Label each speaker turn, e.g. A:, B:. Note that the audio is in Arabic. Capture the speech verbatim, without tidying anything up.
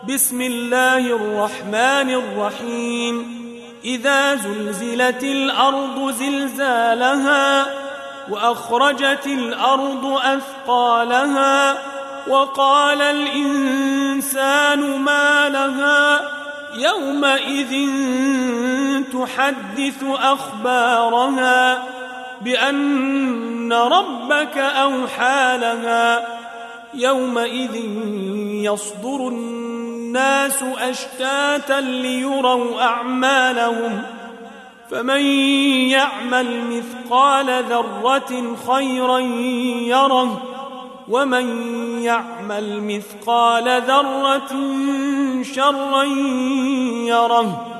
A: بسم الله الرحمن الرحيم إذا زلزلت الأرض زلزالها وأخرجت الأرض أثقالها وقال الإنسان ما لها يومئذ تحدث أخبارها بأن ربك أوحى لها يومئذ يصدر الناس أشتاتا ليروا أعمالهم فمن يعمل مثقال ذرة خيرا يره ومن يعمل مثقال ذرة شرا يره